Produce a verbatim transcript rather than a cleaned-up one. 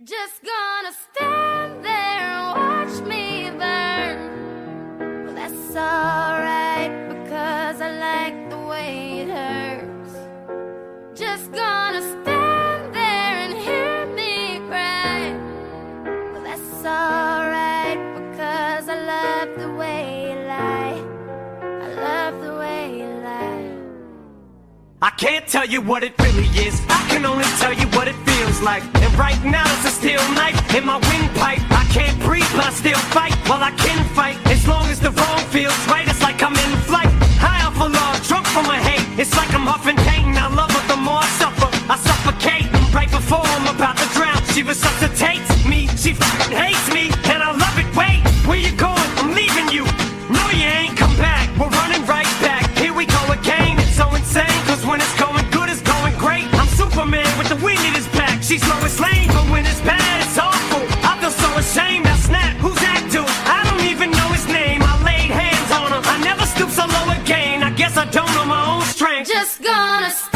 Just gonna stand there and watch me burn. Well, that's alright, because I like the way it hurts. Just gonna stand there and hear me cry. Well, that's alright, because I love the way you lie. I love the way you lie. I can't tell you what it really is, I can only tell you what it feels like. And right now it's a steel knife in my windpipe. I can't breathe but I still fight. Well, I can fight, as long as the wrong feels right. It's like I'm in flight, high off of love, drunk from my hate. It's like I'm huffing pain, I love her the more I suffer. I suffocate, right before I'm about to drown. She resuscitates me, she fucking hates me, and I love it. Wait, where you going? I'm leaving you. No, you ain't come back, we're running right back. Here we go again, it's so insane, cause when it's going good, it's going great. I'm Superman with the wind in his back. She's Lois Lane, but when it's bad, it's awful. I feel so ashamed, I snap, who's that dude? I don't even know his name, I laid hands on him. I never stoop so low again, I guess I don't know my own strength. Just gonna